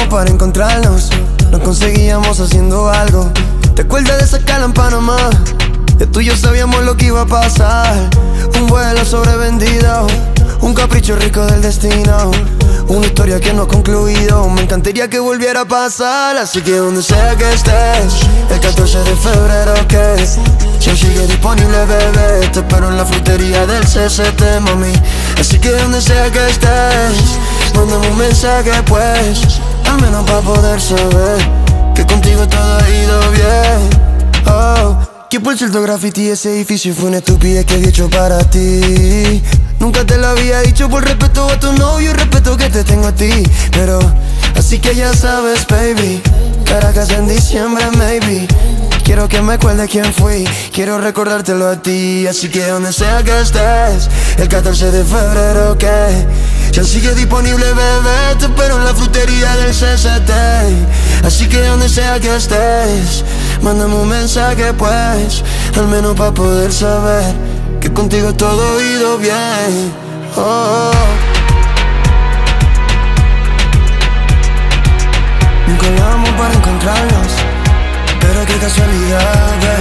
calculamos para encontrarnos. Nos conseguíamos haciendo algo. ¿Te acuerdas de esa cala en Panamá? De tú y yo sabíamos lo que iba a pasar. Un vuelo sobrevendido, un capricho rico del destino, una historia que no ha concluido. Me encantaría que volviera a pasar. Así que donde sea que estés, el 14 de febrero que si aún sigue disponible, bebé, te espero en la frutería del CCT, mami. Así que donde sea que estés, mándame un mensaje pues, al menos para poder saber que contigo todo ha ido bien. Oh, que por cierto graffiti ese edificio fue una estupidez que he hecho para ti. Nunca te lo había dicho por respeto a tu novio y respeto que te tengo a ti. Pero, así que ya sabes, baby, Caracas en diciembre, maybe. Quiero que me acuerde quién fui, quiero recordártelo a ti. Así que donde sea que estés, el 14 de febrero que ya sigue disponible, bebé, te espero en la frutería del CCT. Así que donde sea que estés, mándame un mensaje pues, al menos para poder saber que contigo todo ha ido bien. Oh. Nunca hablamos para encontrarnos, pero qué casualidad,